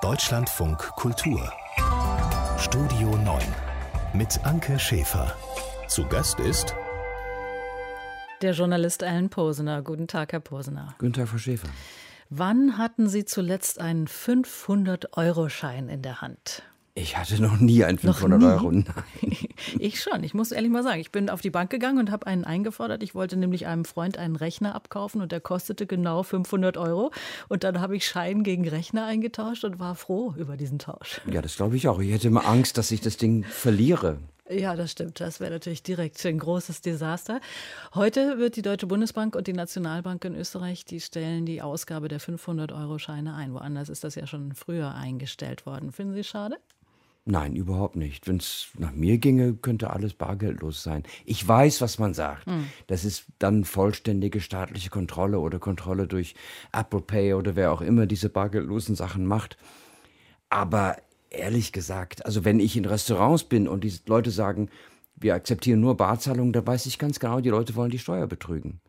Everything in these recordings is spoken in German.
Deutschlandfunk Kultur. Studio 9 mit Anke Schäfer. Zu Gast ist der Journalist Alan Posener. Guten Tag, Herr Posener. Guten Tag, Frau Schäfer. Wann hatten Sie zuletzt einen 500-Euro-Schein in der Hand? Ich hatte noch nie einen 500 Euro. Nein. Ich schon. Ich muss ehrlich mal sagen, ich bin auf die Bank gegangen und habe einen eingefordert. Ich wollte nämlich einem Freund einen Rechner abkaufen und der kostete genau 500 Euro. Und dann habe ich Schein gegen Rechner eingetauscht und war froh über diesen Tausch. Ja, das glaube ich auch. Ich hätte immer Angst, dass ich das Ding verliere. Ja, das stimmt. Das wäre natürlich direkt ein großes Desaster. Heute wird die Deutsche Bundesbank und die Nationalbank in Österreich, die stellen die Ausgabe der 500-Euro-Scheine ein. Woanders ist das ja schon früher eingestellt worden. Finden Sie es schade? Nein, überhaupt nicht. Wenn es nach mir ginge, könnte alles bargeldlos sein. Ich weiß, was man sagt. Das ist dann vollständige staatliche Kontrolle oder Kontrolle durch Apple Pay oder wer auch immer diese bargeldlosen Sachen macht. Aber ehrlich gesagt, also wenn ich in Restaurants bin und die Leute sagen, wir akzeptieren nur Barzahlungen, da weiß ich ganz genau, die Leute wollen die Steuer betrügen.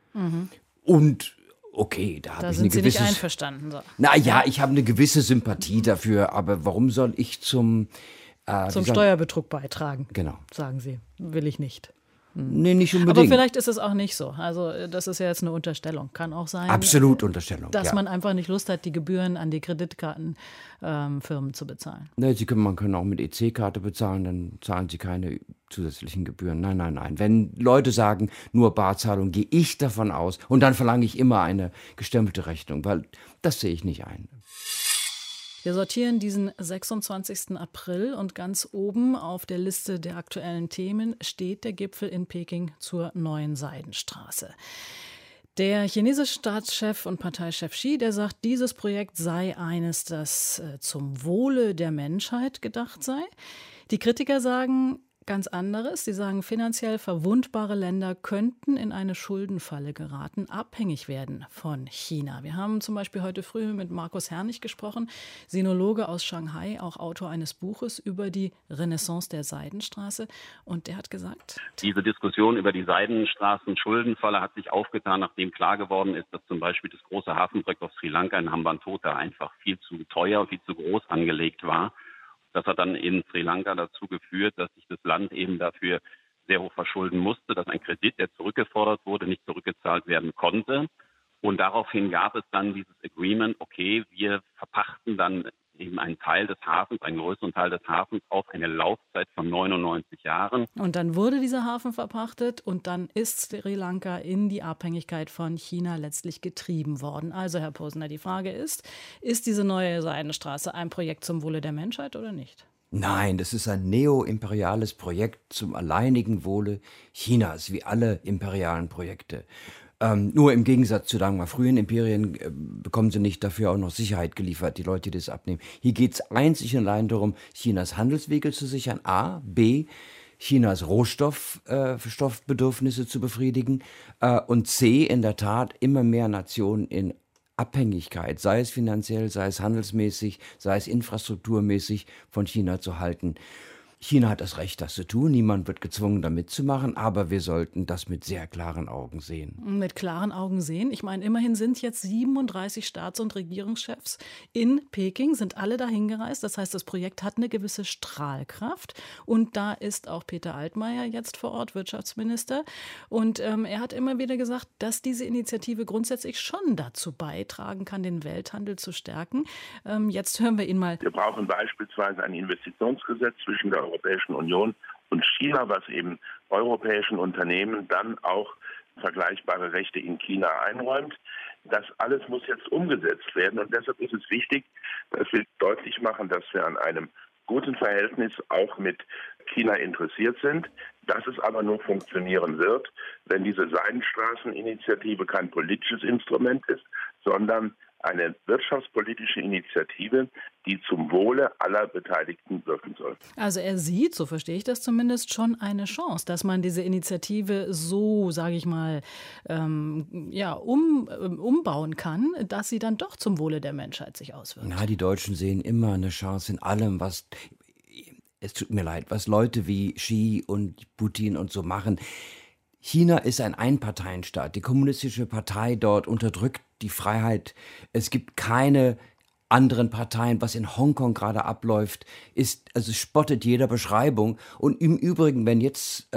Und okay, da habe ich eine gewisse... Da sind Sie nicht einverstanden. So. Naja, ich habe eine gewisse Sympathie dafür, aber warum soll ich zum Steuerbetrug beitragen? Genau. Sagen Sie. Will ich nicht. Nee, nicht unbedingt. Aber vielleicht ist es auch nicht so. Also das ist ja jetzt eine Unterstellung. Kann auch sein, Absolut Unterstellung, dass ja. man einfach nicht Lust hat, die Gebühren an die Kreditkartenfirmen zu bezahlen. Nee, man kann auch mit EC-Karte bezahlen, dann zahlen Sie keine zusätzlichen Gebühren. Nein. Wenn Leute sagen, nur Barzahlung, gehe ich davon aus und dann verlange ich immer eine gestempelte Rechnung, weil das sehe ich nicht ein. Wir sortieren diesen 26. April und ganz oben auf der Liste der aktuellen Themen steht der Gipfel in Peking zur neuen Seidenstraße. Der chinesische Staatschef und Parteichef Xi, der sagt, dieses Projekt sei eines, das zum Wohle der Menschheit gedacht sei. Die Kritiker sagen ganz anderes. Sie sagen, finanziell verwundbare Länder könnten in eine Schuldenfalle geraten, abhängig werden von China. Wir haben zum Beispiel heute früh mit Markus Herrnig gesprochen, Sinologe aus Shanghai, auch Autor eines Buches über die Renaissance der Seidenstraße. Und der hat gesagt: Diese Diskussion über die Seidenstraßen-Schuldenfalle hat sich aufgetan, nachdem klar geworden ist, dass zum Beispiel das große Hafenprojekt auf Sri Lanka in Hambantota einfach viel zu teuer, viel zu groß angelegt war. Das hat dann in Sri Lanka dazu geführt, dass sich das Land eben dafür sehr hoch verschulden musste, dass ein Kredit, der zurückgefordert wurde, nicht zurückgezahlt werden konnte. Und daraufhin gab es dann dieses Agreement, okay, wir verpachten dann eben einen Teil des Hafens, einen größeren Teil des Hafens auf eine Laufzeit von 99 Jahren. Und dann wurde dieser Hafen verpachtet und dann ist Sri Lanka in die Abhängigkeit von China letztlich getrieben worden. Also, Herr Posener, die Frage ist diese neue Seidenstraße ein Projekt zum Wohle der Menschheit oder nicht? Nein, das ist ein neoimperiales Projekt zum alleinigen Wohle Chinas, wie alle imperialen Projekte. Nur im Gegensatz zu, sagen wir mal, frühen Imperien bekommen sie nicht dafür auch noch Sicherheit geliefert, die Leute, die das abnehmen. Hier geht es einzig und allein darum, Chinas Handelswege zu sichern, A, B, Chinas Rohstoffbedürfnisse zu befriedigen und C, in der Tat immer mehr Nationen in Abhängigkeit, sei es finanziell, sei es handelsmäßig, sei es infrastrukturmäßig, von China zu halten. China hat das Recht, das zu tun. Niemand wird gezwungen, da mitzumachen. Aber wir sollten das mit sehr klaren Augen sehen. Mit klaren Augen sehen? Ich meine, immerhin sind jetzt 37 Staats- und Regierungschefs in Peking, sind alle dahin gereist. Das heißt, das Projekt hat eine gewisse Strahlkraft. Und da ist auch Peter Altmaier jetzt vor Ort, Wirtschaftsminister. Und er hat immer wieder gesagt, dass diese Initiative grundsätzlich schon dazu beitragen kann, den Welthandel zu stärken. Jetzt hören wir ihn mal. Wir brauchen beispielsweise ein Investitionsgesetz zwischen der Europäischen Union und China, was eben europäischen Unternehmen dann auch vergleichbare Rechte in China einräumt. Das alles muss jetzt umgesetzt werden und deshalb ist es wichtig, dass wir deutlich machen, dass wir an einem guten Verhältnis auch mit China interessiert sind, dass es aber nur funktionieren wird, wenn diese Seidenstraßeninitiative kein politisches Instrument ist, sondern eine wirtschaftspolitische Initiative, die zum Wohle aller Beteiligten wirken soll. Also er sieht, so verstehe ich das zumindest, schon eine Chance, dass man diese Initiative so, sage ich mal, umbauen kann, dass sie dann doch zum Wohle der Menschheit sich auswirkt. Na, die Deutschen sehen immer eine Chance in allem, es tut mir leid, was Leute wie Xi und Putin und so machen. China ist ein Einparteienstaat. Die kommunistische Partei dort unterdrückt die Freiheit. Es gibt keine anderen Parteien, was in Hongkong gerade abläuft, also spottet jeder Beschreibung. Und im Übrigen, wenn jetzt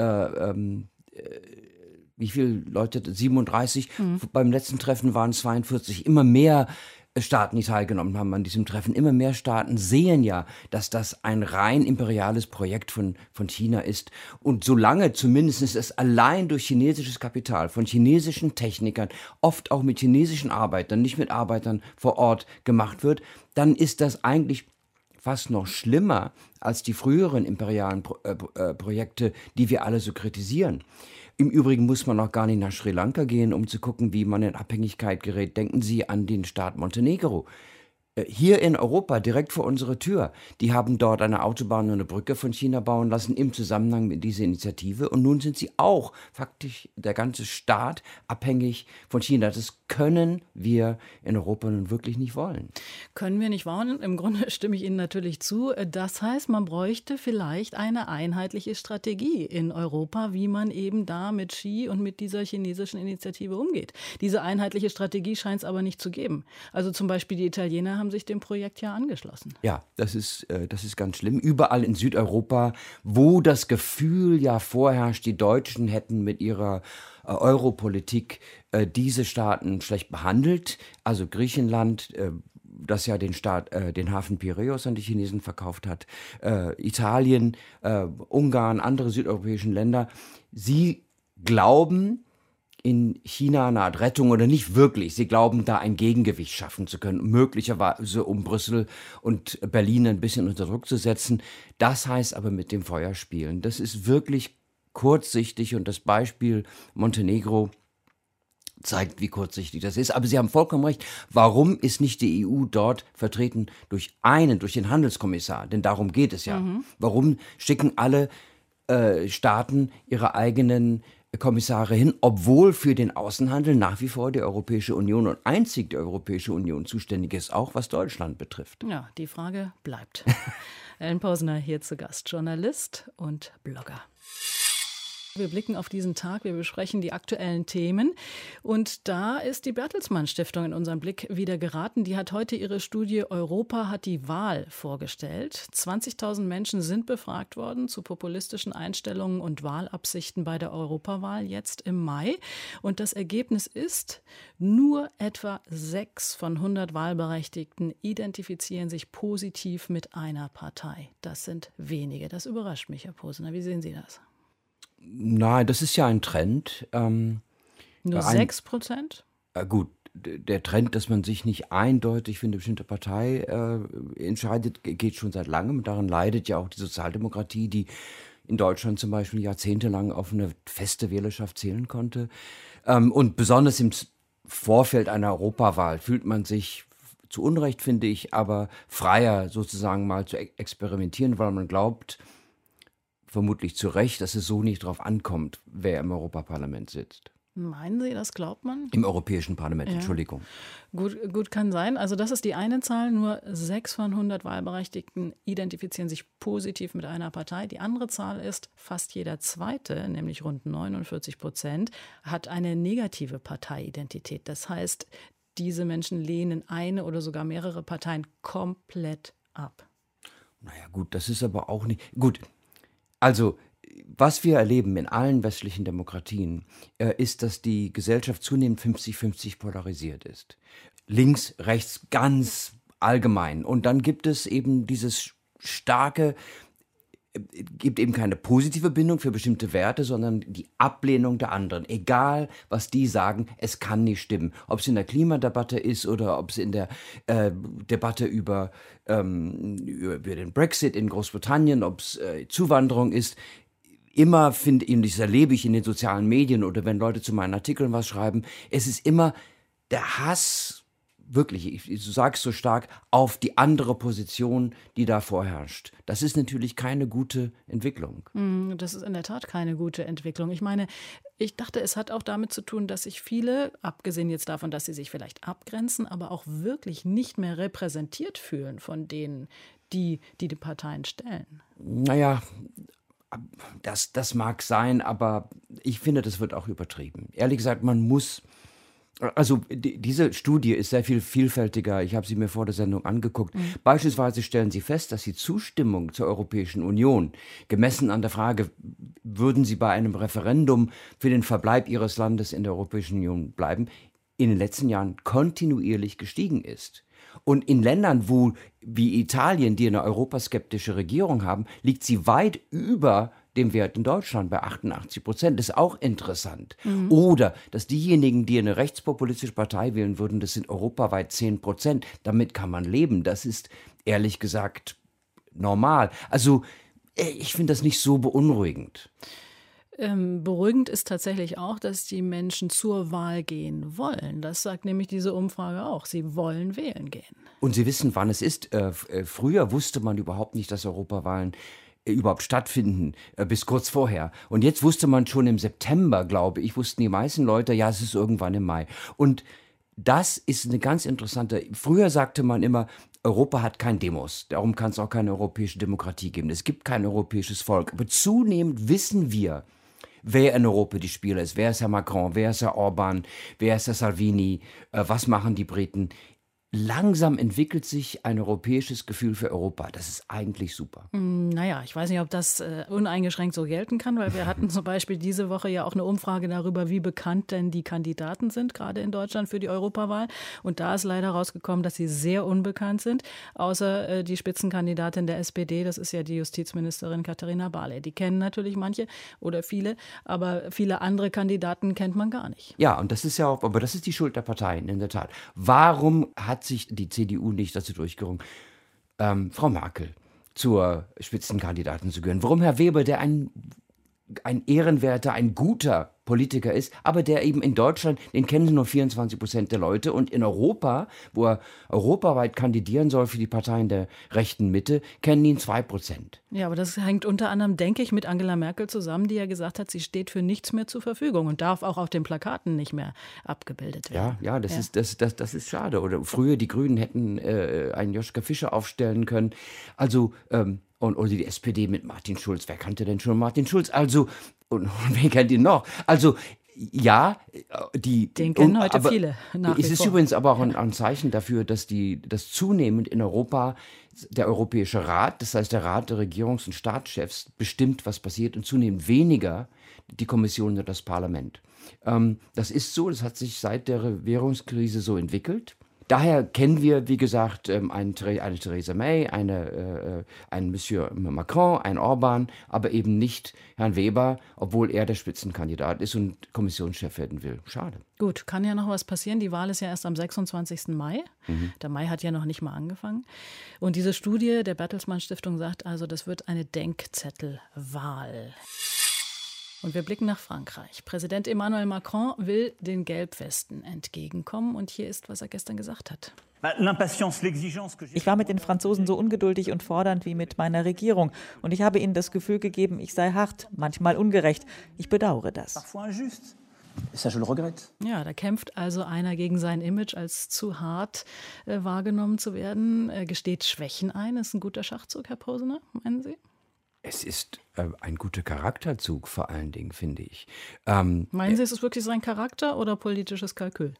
wie viele Leute, 37, beim letzten Treffen waren es 42, immer mehr Staaten, die teilgenommen haben an diesem Treffen, immer mehr Staaten sehen ja, dass das ein rein imperiales Projekt von China ist. Und solange zumindest es allein durch chinesisches Kapital, von chinesischen Technikern, oft auch mit chinesischen Arbeitern, nicht mit Arbeitern vor Ort gemacht wird, dann ist das eigentlich fast noch schlimmer als die früheren imperialen Projekte, die wir alle so kritisieren. Im Übrigen muss man auch gar nicht nach Sri Lanka gehen, um zu gucken, wie man in Abhängigkeit gerät. Denken Sie an den Staat Montenegro. Hier in Europa, direkt vor unserer Tür, die haben dort eine Autobahn und eine Brücke von China bauen lassen im Zusammenhang mit dieser Initiative. Und nun sind sie auch faktisch, der ganze Staat, abhängig von China. Das können wir in Europa nun wirklich nicht wollen. Können wir nicht wollen? Im Grunde stimme ich Ihnen natürlich zu. Das heißt, man bräuchte vielleicht eine einheitliche Strategie in Europa, wie man eben da mit Xi und mit dieser chinesischen Initiative umgeht. Diese einheitliche Strategie scheint es aber nicht zu geben. Also zum Beispiel die Italiener haben sich dem Projekt ja angeschlossen. Ja, das ist ganz schlimm. Überall in Südeuropa, wo das Gefühl ja vorherrscht, die Deutschen hätten mit ihrer Europolitik diese Staaten schlecht behandelt. Also Griechenland, das ja den Hafen Piräus an die Chinesen verkauft hat, Italien, Ungarn, andere südeuropäischen Länder. Sie glauben, in China eine Art Rettung oder nicht wirklich. Sie glauben, da ein Gegengewicht schaffen zu können, möglicherweise um Brüssel und Berlin ein bisschen unter Druck zu setzen. Das heißt aber mit dem Feuer spielen. Das ist wirklich kurzsichtig und das Beispiel Montenegro zeigt, wie kurzsichtig das ist. Aber Sie haben vollkommen recht. Warum ist nicht die EU dort vertreten durch den Handelskommissar? Denn darum geht es ja. Warum schicken alle Staaten ihre eigenen Kommissare hin, obwohl für den Außenhandel nach wie vor die Europäische Union und einzig die Europäische Union zuständig ist, auch was Deutschland betrifft. Ja, die Frage bleibt. Ellen Posner hier zu Gast, Journalist und Blogger. Wir blicken auf diesen Tag, wir besprechen die aktuellen Themen und da ist die Bertelsmann Stiftung in unseren Blick wieder geraten. Die hat heute ihre Studie Europa hat die Wahl vorgestellt. 20.000 Menschen sind befragt worden zu populistischen Einstellungen und Wahlabsichten bei der Europawahl jetzt im Mai. Und das Ergebnis ist, nur etwa 6 von 100 Wahlberechtigten identifizieren sich positiv mit einer Partei. Das sind wenige. Das überrascht mich, Herr Posner. Wie sehen Sie das? Nein, das ist ja ein Trend. Nur 6%? Gut, der Trend, dass man sich nicht eindeutig für eine bestimmte Partei entscheidet, geht schon seit langem. Daran leidet ja auch die Sozialdemokratie, die in Deutschland zum Beispiel jahrzehntelang auf eine feste Wählerschaft zählen konnte. Und besonders im Vorfeld einer Europawahl fühlt man sich zu Unrecht, finde ich, aber freier sozusagen mal zu experimentieren, weil man glaubt, vermutlich zu Recht, dass es so nicht drauf ankommt, wer im Europaparlament sitzt. Meinen Sie, das glaubt man? Im Europäischen Parlament, ja. Entschuldigung. Gut kann sein. Also das ist die eine Zahl. Nur 6 von 100 Wahlberechtigten identifizieren sich positiv mit einer Partei. Die andere Zahl ist, fast jeder Zweite, nämlich rund 49%, hat eine negative Parteiidentität. Das heißt, diese Menschen lehnen eine oder sogar mehrere Parteien komplett ab. Naja gut, das ist aber auch nicht... Gut. Also, was wir erleben in allen westlichen Demokratien, ist, dass die Gesellschaft zunehmend 50-50 polarisiert ist. Links, rechts, ganz allgemein. Und dann gibt es eben dieses starke, gibt eben keine positive Bindung für bestimmte Werte, sondern die Ablehnung der anderen. Egal, was die sagen, es kann nicht stimmen. Ob es in der Klimadebatte ist oder ob es in der Debatte über den Brexit in Großbritannien, ob es Zuwanderung ist. Immer finde ich, und das erlebe ich in den sozialen Medien oder wenn Leute zu meinen Artikeln was schreiben, es ist immer der Hass, wirklich, ich sage es so stark, auf die andere Position, die da vorherrscht. Das ist natürlich keine gute Entwicklung. Das ist in der Tat keine gute Entwicklung. Ich meine, ich dachte, es hat auch damit zu tun, dass sich viele, abgesehen jetzt davon, dass sie sich vielleicht abgrenzen, aber auch wirklich nicht mehr repräsentiert fühlen von denen, die Parteien stellen. Naja, das mag sein, aber ich finde, das wird auch übertrieben. Ehrlich gesagt, man muss Also diese Studie ist sehr viel vielfältiger. Ich habe sie mir vor der Sendung angeguckt. Beispielsweise stellen sie fest, dass die Zustimmung zur Europäischen Union, gemessen an der Frage, würden sie bei einem Referendum für den Verbleib ihres Landes in der Europäischen Union bleiben, in den letzten Jahren kontinuierlich gestiegen ist. Und in Ländern, wie Italien, die eine europaskeptische Regierung haben, liegt sie weit über dem Wert in Deutschland bei 88%. Das ist auch interessant. Oder, dass diejenigen, die eine rechtspopulistische Partei wählen würden, das sind europaweit 10%. Damit kann man leben. Das ist, ehrlich gesagt, normal. Also, ich finde das nicht so beunruhigend. Beruhigend ist tatsächlich auch, dass die Menschen zur Wahl gehen wollen. Das sagt nämlich diese Umfrage auch. Sie wollen wählen gehen. Und sie wissen, wann es ist. Früher wusste man überhaupt nicht, dass Europawahlen überhaupt stattfinden, bis kurz vorher. Und jetzt wusste man schon im September, glaube ich, wussten die meisten Leute, ja, es ist irgendwann im Mai. Und das ist eine ganz interessante, früher sagte man immer, Europa hat kein Demos, darum kann es auch keine europäische Demokratie geben. Es gibt kein europäisches Volk. Aber zunehmend wissen wir, wer in Europa die Spieler ist. Wer ist Herr Macron, wer ist Herr Orban, wer ist Herr Salvini, was machen die Briten. Langsam entwickelt sich ein europäisches Gefühl für Europa. Das ist eigentlich super. Naja, ich weiß nicht, ob das uneingeschränkt so gelten kann, weil wir hatten zum Beispiel diese Woche ja auch eine Umfrage darüber, wie bekannt denn die Kandidaten sind, gerade in Deutschland für die Europawahl. Und da ist leider rausgekommen, dass sie sehr unbekannt sind, außer die Spitzenkandidatin der SPD, das ist ja die Justizministerin Katharina Barley. Die kennen natürlich manche oder viele, aber viele andere Kandidaten kennt man gar nicht. Ja, und das ist ja auch, aber das ist die Schuld der Parteien, in der Tat. Warum hat sich die CDU nicht dazu durchgerungen, Frau Merkel zur Spitzenkandidatin zu gehören? Warum Herr Weber, der ein ehrenwerter, ein guter Politiker ist, aber der eben in Deutschland, den kennen nur 24% der Leute, und in Europa, wo er europaweit kandidieren soll für die Parteien der rechten Mitte, kennen ihn 2%. Ja, aber das hängt unter anderem, denke ich, mit Angela Merkel zusammen, die ja gesagt hat, sie steht für nichts mehr zur Verfügung und darf auch auf den Plakaten nicht mehr abgebildet werden. Ja, das ist schade. Oder früher die Grünen hätten einen Joschka Fischer aufstellen können. Also oder die SPD mit Martin Schulz. Wer kannte denn schon Martin Schulz? Also, und wer kennt ihn noch? Also, ja, den kennen heute viele nach wie Es ist vor. übrigens aber auch ein Zeichen dafür, dass zunehmend in Europa der Europäische Rat, das heißt der Rat der Regierungs- und Staatschefs, bestimmt, was passiert, und zunehmend weniger die Kommission oder das Parlament. Das ist so, das hat sich seit der Währungskrise so entwickelt. Daher kennen wir, wie gesagt, eine Theresa May, einen Monsieur Macron, einen Orban, aber eben nicht Herrn Weber, obwohl er der Spitzenkandidat ist und Kommissionschef werden will. Schade. Gut, kann ja noch was passieren. Die Wahl ist ja erst am 26. Mai. Der Mai hat ja noch nicht mal angefangen. Und diese Studie der Bertelsmann Stiftung sagt also, das wird eine Denkzettelwahl. Und wir blicken nach Frankreich. Präsident Emmanuel Macron will den Gelbwesten entgegenkommen. Und hier ist, was er gestern gesagt hat. Ich war mit den Franzosen so ungeduldig und fordernd wie mit meiner Regierung. Und ich habe ihnen das Gefühl gegeben, ich sei hart, manchmal ungerecht. Ich bedauere das. Ja, da kämpft also einer gegen sein Image, als zu hart wahrgenommen zu werden. Gesteht Schwächen ein. Ist ein guter Schachzug, Herr Posener, meinen Sie? Es ist ein guter Charakterzug, vor allen Dingen, finde ich. Meinen Sie, ist es wirklich sein Charakter oder politisches Kalkül?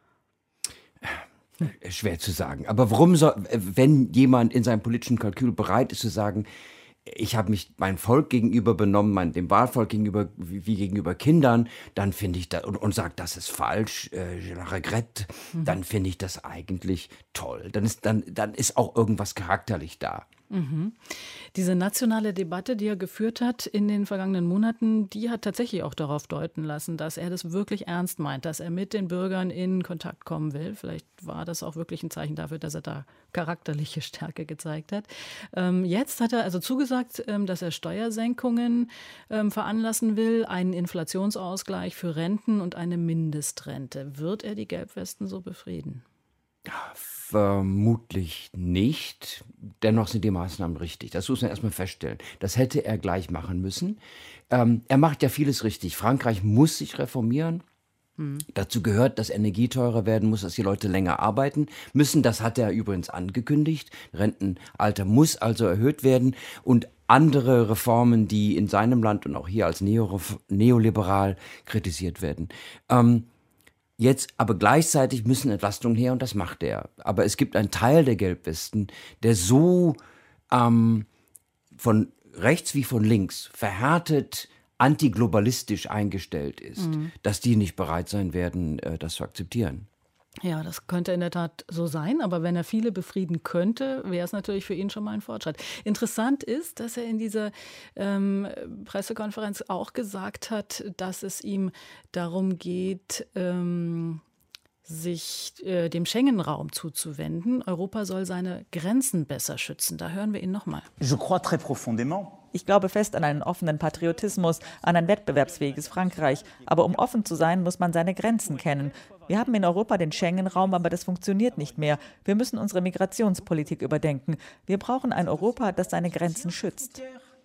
Schwer zu sagen. Aber warum wenn jemand in seinem politischen Kalkül bereit ist zu sagen, ich habe mich meinem Volk gegenüber benommen, dem Wahlvolk gegenüber, wie gegenüber Kindern, dann finde ich das, und sagt, das ist falsch, je la regrette, dann finde ich das eigentlich toll. Dann ist auch irgendwas charakterlich da. Diese nationale Debatte, die er geführt hat in den vergangenen Monaten, die hat tatsächlich auch darauf deuten lassen, dass er das wirklich ernst meint, dass er mit den Bürgern in Kontakt kommen will. Vielleicht war das auch wirklich ein Zeichen dafür, dass er da charakterliche Stärke gezeigt hat. Jetzt hat er also zugesagt, dass er Steuersenkungen veranlassen will, einen Inflationsausgleich für Renten und eine Mindestrente. Wird er die Gelbwesten so befrieden? Vermutlich nicht. Dennoch sind die Maßnahmen richtig. Das muss man erstmal feststellen. Das hätte er gleich machen müssen. Er macht ja vieles richtig. Frankreich muss sich reformieren. Dazu gehört, dass Energie teurer werden muss, dass die Leute länger arbeiten müssen. Das hat er übrigens angekündigt. Rentenalter muss also erhöht werden. Und andere Reformen, die in seinem Land und auch hier als neoliberal kritisiert werden. Jetzt, aber gleichzeitig müssen Entlastungen her und das macht er. Aber es gibt einen Teil der Gelbwesten, der so von rechts wie von links verhärtet antiglobalistisch eingestellt ist, dass die nicht bereit sein werden, das zu akzeptieren. Ja, das könnte in der Tat so sein, aber wenn er viele befrieden könnte, wäre es natürlich für ihn schon mal ein Fortschritt. Interessant ist, dass er in dieser Pressekonferenz auch gesagt hat, dass es ihm darum geht, sich dem Schengen-Raum zuzuwenden. Europa soll seine Grenzen besser schützen. Da hören wir ihn nochmal. Ich glaube fest an einen offenen Patriotismus, an ein wettbewerbsfähiges Frankreich. Aber um offen zu sein, muss man seine Grenzen kennen. Wir haben in Europa den Schengen-Raum, aber das funktioniert nicht mehr. Wir müssen unsere Migrationspolitik überdenken. Wir brauchen ein Europa, das seine Grenzen schützt.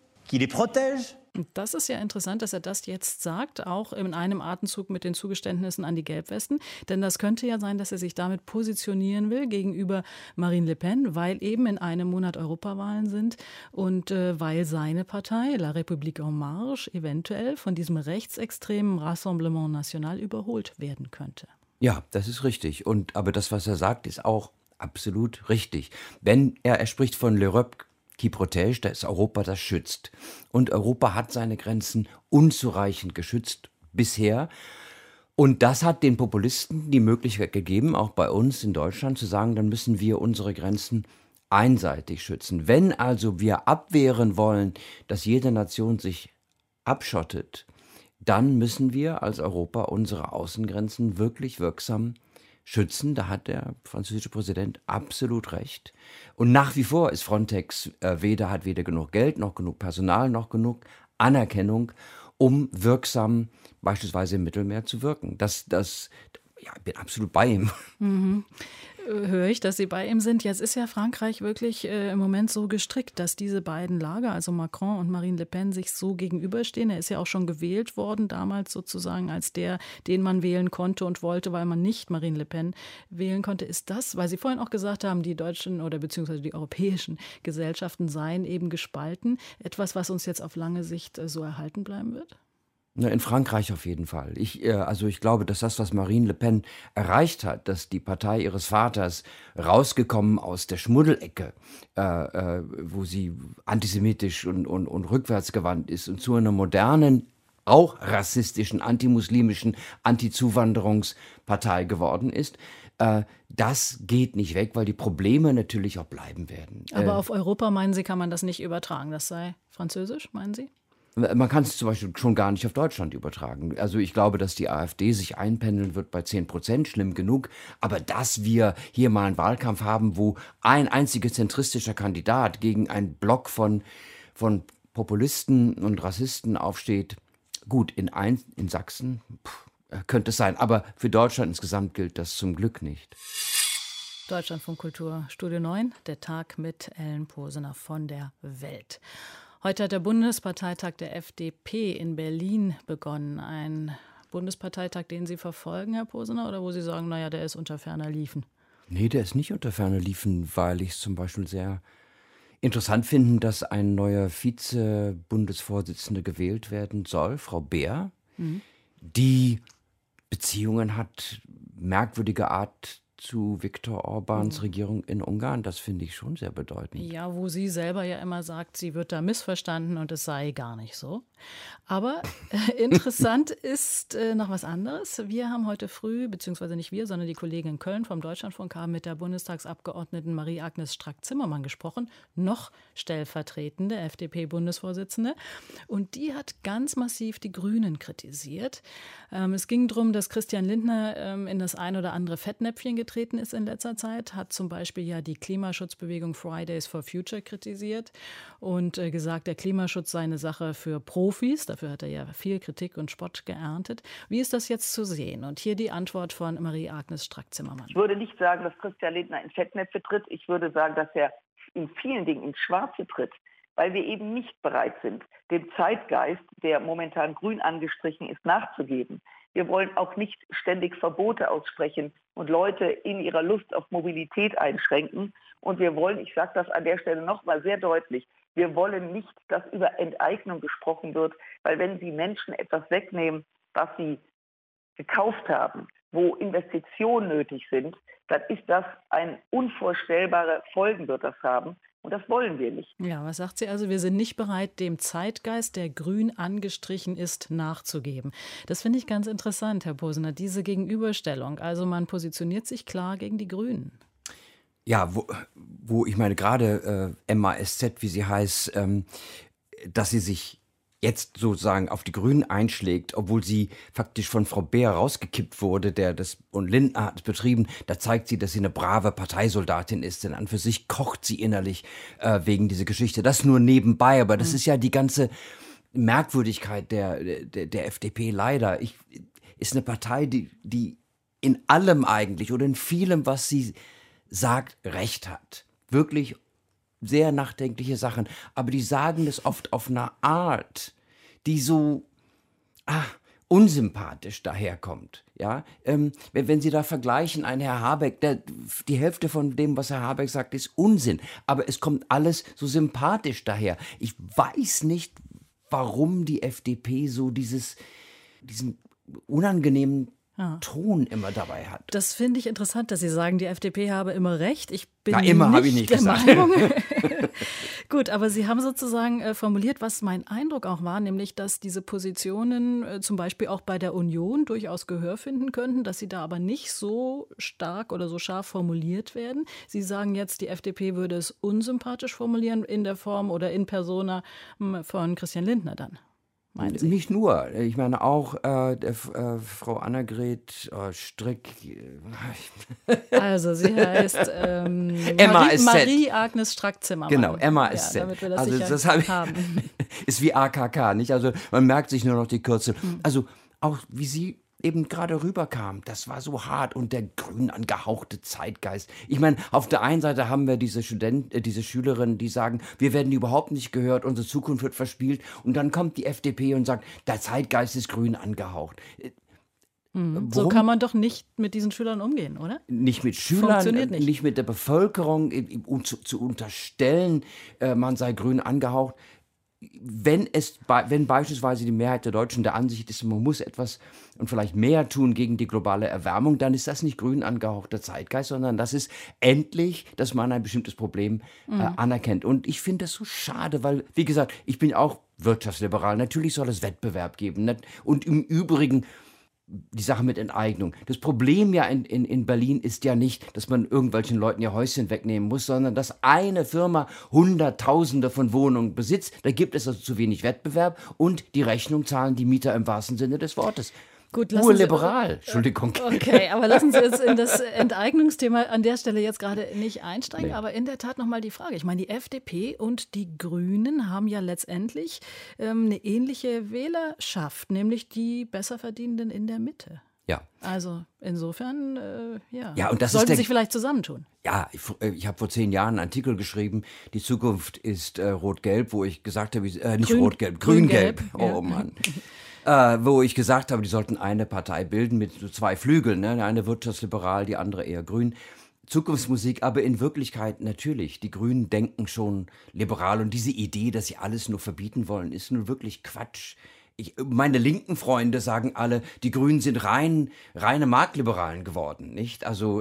Das ist ja interessant, dass er das jetzt sagt, auch in einem Atemzug mit den Zugeständnissen an die Gelbwesten. Denn das könnte ja sein, dass er sich damit positionieren will gegenüber Marine Le Pen, weil eben in einem Monat Europawahlen sind und weil seine Partei, La République en Marche, eventuell von diesem rechtsextremen Rassemblement National überholt werden könnte. Ja, das ist richtig. Aber das, was er sagt, ist auch absolut richtig. Wenn er spricht von l'Europe qui protège, da ist Europa, das schützt. Und Europa hat seine Grenzen unzureichend geschützt bisher. Und das hat den Populisten die Möglichkeit gegeben, auch bei uns in Deutschland, zu sagen, dann müssen wir unsere Grenzen einseitig schützen. Wenn also wir abwehren wollen, dass jede Nation sich abschottet, dann müssen wir als Europa unsere Außengrenzen wirklich wirksam schützen. Da hat der französische Präsident absolut recht. Und nach wie vor ist Frontex hat weder genug Geld, noch genug Personal, noch genug Anerkennung, um wirksam beispielsweise im Mittelmeer zu wirken. Ich bin absolut bei ihm. Höre ich, dass Sie bei ihm sind. Jetzt ist ja Frankreich wirklich im Moment so gestrickt, dass diese beiden Lager, also Macron und Marine Le Pen, sich so gegenüberstehen. Er ist ja auch schon gewählt worden, damals sozusagen als der, den man wählen konnte und wollte, weil man nicht Marine Le Pen wählen konnte. Ist das, weil Sie vorhin auch gesagt haben, die deutschen oder beziehungsweise die europäischen Gesellschaften seien eben gespalten, etwas, was uns jetzt auf lange Sicht so erhalten bleiben wird? In Frankreich auf jeden Fall. Ich glaube, dass das, was Marine Le Pen erreicht hat, dass die Partei ihres Vaters rausgekommen aus der Schmuddelecke, wo sie antisemitisch und rückwärtsgewandt ist und zu einer modernen, auch rassistischen, antimuslimischen, Antizuwanderungspartei geworden ist, das geht nicht weg, weil die Probleme natürlich auch bleiben werden. Aber auf Europa, meinen Sie, kann man das nicht übertragen? Das sei französisch, meinen Sie? Man kann es zum Beispiel schon gar nicht auf Deutschland übertragen. Also ich glaube, dass die AfD sich einpendeln wird bei 10%, schlimm genug. Aber dass wir hier mal einen Wahlkampf haben, wo ein einziger zentristischer Kandidat gegen einen Block von Populisten und Rassisten aufsteht, gut, in Sachsen könnte es sein. Aber für Deutschland insgesamt gilt das zum Glück nicht. Deutschlandfunk Kultur, Studio 9, der Tag mit Ellen Posener von der Welt. Heute hat der Bundesparteitag der FDP in Berlin begonnen. Ein Bundesparteitag, den Sie verfolgen, Herr Posener, oder wo Sie sagen, naja, der ist unter ferner Liefen? Nee, der ist nicht unter ferner Liefen, weil ich es zum Beispiel sehr interessant finde, dass ein neuer Vize-Bundesvorsitzender gewählt werden soll, Frau Beer, die Beziehungen hat, merkwürdige Art zu Viktor Orbáns Regierung in Ungarn. Das finde ich schon sehr bedeutend. Ja, wo sie selber ja immer sagt, sie wird da missverstanden und es sei gar nicht so. Aber interessant ist noch was anderes. Wir haben heute früh, beziehungsweise nicht wir, sondern die Kollegen in Köln vom Deutschlandfunk haben mit der Bundestagsabgeordneten Marie-Agnes Strack-Zimmermann gesprochen, noch stellvertretende FDP-Bundesvorsitzende. Und die hat ganz massiv die Grünen kritisiert. Es ging darum, dass Christian Lindner in das ein oder andere Fettnäpfchen getreten ist in letzter Zeit, hat zum Beispiel ja die Klimaschutzbewegung Fridays for Future kritisiert und gesagt, der Klimaschutz sei eine Sache für Profis. Dafür hat er ja viel Kritik und Spott geerntet. Wie ist das jetzt zu sehen? Und hier die Antwort von Marie-Agnes Strack-Zimmermann. Ich würde nicht sagen, dass Christian Lindner in Fettnäpfe tritt. Ich würde sagen, dass er in vielen Dingen ins Schwarze tritt, weil wir eben nicht bereit sind, dem Zeitgeist, der momentan grün angestrichen ist, nachzugeben. Wir wollen auch nicht ständig Verbote aussprechen und Leute in ihrer Lust auf Mobilität einschränken. Und wir wollen, ich sage das an der Stelle nochmal sehr deutlich, wir wollen nicht, dass über Enteignung gesprochen wird, weil wenn Sie Menschen etwas wegnehmen, was sie gekauft haben, wo Investitionen nötig sind, dann ist das unvorstellbare Folgen wird das haben. Und das wollen wir nicht. Ja, was sagt sie also? Wir sind nicht bereit, dem Zeitgeist, der grün angestrichen ist, nachzugeben. Das finde ich ganz interessant, Herr Posener, diese Gegenüberstellung. Also man positioniert sich klar gegen die Grünen. Ja, wo ich meine, gerade MASZ, wie sie heißt, dass sie sich jetzt sozusagen auf die Grünen einschlägt, obwohl sie faktisch von Frau Beer rausgekippt wurde, und Lindner hat es betrieben, da zeigt sie, dass sie eine brave Parteisoldatin ist, denn an für sich kocht sie innerlich wegen dieser Geschichte. Das nur nebenbei, aber das ist ja die ganze Merkwürdigkeit der FDP leider. Ist eine Partei, die in allem eigentlich oder in vielem, was sie sagt, Recht hat. Wirklich sehr nachdenkliche Sachen, aber die sagen das oft auf eine Art, die so unsympathisch daherkommt. Ja? Wenn Sie da vergleichen, ein Herr Habeck, die Hälfte von dem, was Herr Habeck sagt, ist Unsinn, aber es kommt alles so sympathisch daher. Ich weiß nicht, warum die FDP so diesen unangenehmen Ton immer dabei hat. Das finde ich interessant, dass Sie sagen, die FDP habe immer recht. Ich bin immer habe ich nicht der gesagt. Meinung. Gut, aber Sie haben sozusagen formuliert, was mein Eindruck auch war, nämlich, dass diese Positionen zum Beispiel auch bei der Union durchaus Gehör finden könnten, dass sie da aber nicht so stark oder so scharf formuliert werden. Sie sagen jetzt, die FDP würde es unsympathisch formulieren in der Form oder in Persona von Christian Lindner dann. Nicht nur. Ich meine auch Frau Annegret Strick. Also sie heißt Marie-Agnes Strack-Zimmermann. Genau, MASZ. Ja, damit wir das also das haben. Ist wie AKK, nicht? Also man merkt sich nur noch die Kürzel. Also auch wie sie eben gerade rüberkam, das war so hart und der grün angehauchte Zeitgeist. Ich meine, auf der einen Seite haben wir diese Schülerinnen, die sagen, wir werden überhaupt nicht gehört, unsere Zukunft wird verspielt. Und dann kommt die FDP und sagt, der Zeitgeist ist grün angehaucht. So kann man doch nicht mit diesen Schülern umgehen, oder? Nicht mit Schülern, nicht mit der Bevölkerung, zu unterstellen, man sei grün angehaucht. Wenn beispielsweise die Mehrheit der Deutschen der Ansicht ist, man muss etwas und vielleicht mehr tun gegen die globale Erwärmung, dann ist das nicht grün angehauchter Zeitgeist, sondern das ist endlich, dass man ein bestimmtes Problem anerkennt. Und ich finde das so schade, weil, wie gesagt, ich bin auch wirtschaftsliberal. Natürlich soll es Wettbewerb geben. Und im Übrigen die Sache mit Enteignung. Das Problem ja in Berlin ist ja nicht, dass man irgendwelchen Leuten ihr Häuschen wegnehmen muss, sondern dass eine Firma Hunderttausende von Wohnungen besitzt. Da gibt es also zu wenig Wettbewerb und die Rechnung zahlen die Mieter im wahrsten Sinne des Wortes. Gut, urliberal, Entschuldigung. Okay, aber lassen Sie uns in das Enteignungsthema an der Stelle jetzt gerade nicht einsteigen. Nee. Aber in der Tat nochmal die Frage. Ich meine, die FDP und die Grünen haben ja letztendlich eine ähnliche Wählerschaft, nämlich die Besserverdienenden in der Mitte. Ja. Also insofern, und das sollten sich vielleicht zusammentun. Ja, ich habe vor 10 Jahren einen Artikel geschrieben, die Zukunft ist rot-gelb, wo ich gesagt habe, nicht rot-gelb, grün-gelb. Oh Mann. Wo ich gesagt habe, die sollten eine Partei bilden mit so 2 Flügeln, ne? Eine wirtschaftsliberal, die andere eher grün. Zukunftsmusik, aber in Wirklichkeit natürlich. Die Grünen denken schon liberal und diese Idee, dass sie alles nur verbieten wollen, ist nun wirklich Quatsch. Meine linken Freunde sagen alle, die Grünen sind reine Marktliberalen geworden, nicht? Also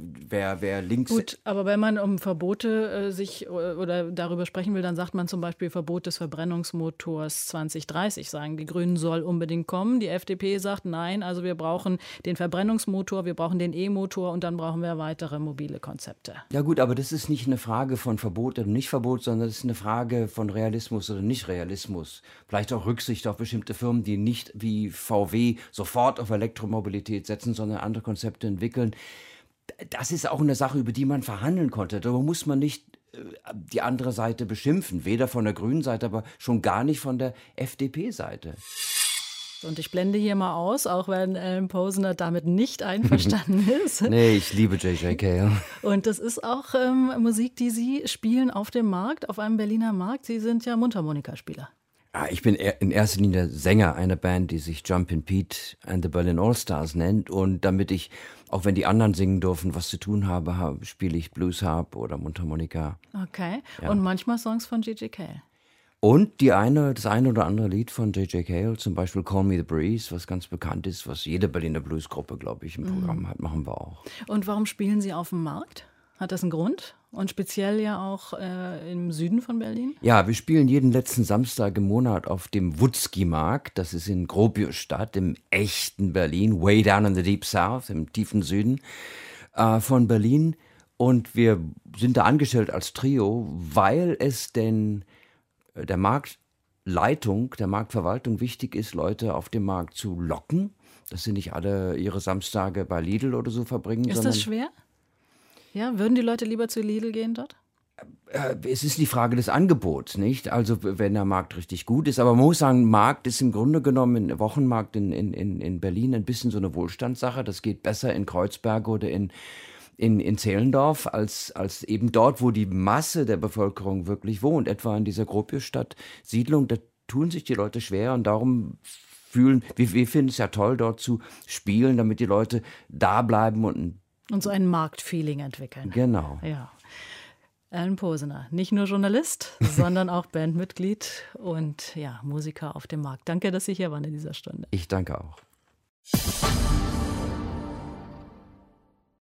wer links... Gut, aber wenn man um Verbote oder darüber sprechen will, dann sagt man zum Beispiel Verbot des Verbrennungsmotors 2030, sagen die Grünen soll unbedingt kommen. Die FDP sagt nein, also wir brauchen den Verbrennungsmotor, wir brauchen den E-Motor und dann brauchen wir weitere mobile Konzepte. Ja gut, aber das ist nicht eine Frage von Verbot oder Nicht-Verbot, sondern das ist eine Frage von Realismus oder Nicht-Realismus. Vielleicht auch Rücksicht auf bestimmte Firmen, die nicht wie VW sofort auf Elektromobilität setzen, sondern andere Konzepte entwickeln. Das ist auch eine Sache, über die man verhandeln konnte. Da muss man nicht die andere Seite beschimpfen, weder von der grünen Seite, aber schon gar nicht von der FDP-Seite. Und ich blende hier mal aus, auch wenn Alan Posener damit nicht einverstanden ist. Nee, ich liebe J.J. Cale. Und das ist auch Musik, die Sie spielen auf dem Markt, auf einem Berliner Markt. Sie sind ja Mundharmonikaspieler. Ich bin in erster Linie Sänger einer Band, die sich Jumpin' Pete and the Berlin All-Stars nennt. Und damit ich, auch wenn die anderen singen dürfen, was zu tun habe, spiele ich Blues Harp oder Mundharmonika. Okay. Ja. Und manchmal Songs von J.J. Cale. Und das eine oder andere Lied von J.J. Cale, zum Beispiel Call Me the Breeze, was ganz bekannt ist, was jede Berliner Bluesgruppe, glaube ich, im Programm hat, machen wir auch. Und warum spielen Sie auf dem Markt? Hat das einen Grund? Und speziell ja auch im Süden von Berlin? Ja, wir spielen jeden letzten Samstag im Monat auf dem Wutzki-Markt. Das ist in Gropiusstadt, im echten Berlin, way down in the deep south, im tiefen Süden von Berlin. Und wir sind da angestellt als Trio, weil es denn der Marktleitung, der Marktverwaltung wichtig ist, Leute auf dem Markt zu locken, dass sie nicht alle ihre Samstage bei Lidl oder so verbringen. Ist das schwer? Ja, würden die Leute lieber zu Lidl gehen dort? Es ist die Frage des Angebots, nicht? Also wenn der Markt richtig gut ist. Aber man muss sagen, Markt ist im Grunde genommen, ein Wochenmarkt in Berlin ein bisschen so eine Wohlstandssache. Das geht besser in Kreuzberg oder in Zehlendorf als eben dort, wo die Masse der Bevölkerung wirklich wohnt. Etwa in dieser Gropiusstadt-Siedlung, da tun sich die Leute schwer und darum wir finden es ja toll, dort zu spielen, damit die Leute da bleiben und so ein Marktfeeling entwickeln. Genau. Ja. Alan Posener, nicht nur Journalist, sondern auch Bandmitglied und ja, Musiker auf dem Markt. Danke, dass Sie hier waren in dieser Stunde. Ich danke auch.